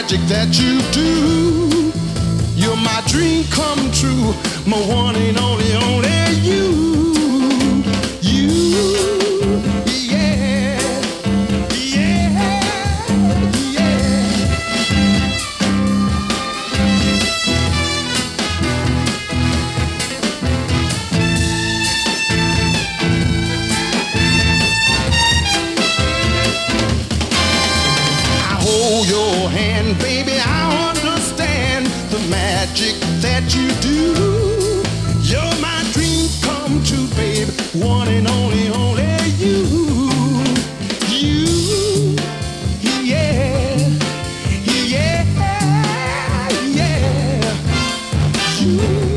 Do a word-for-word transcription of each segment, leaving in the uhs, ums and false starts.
magic that you do. You're my dream come true, my one and only, only you. You. Your hand, baby, I understand the magic that you do. You're my dream come true, baby, one and only, only you. You, yeah, yeah, yeah. You,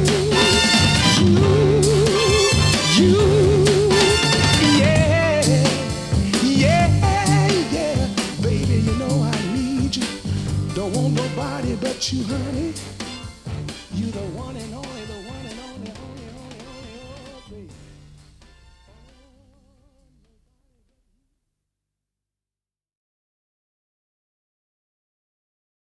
you, you, yeah, yeah, yeah. Baby, you know I don't want nobody but you, honey. You the one and only.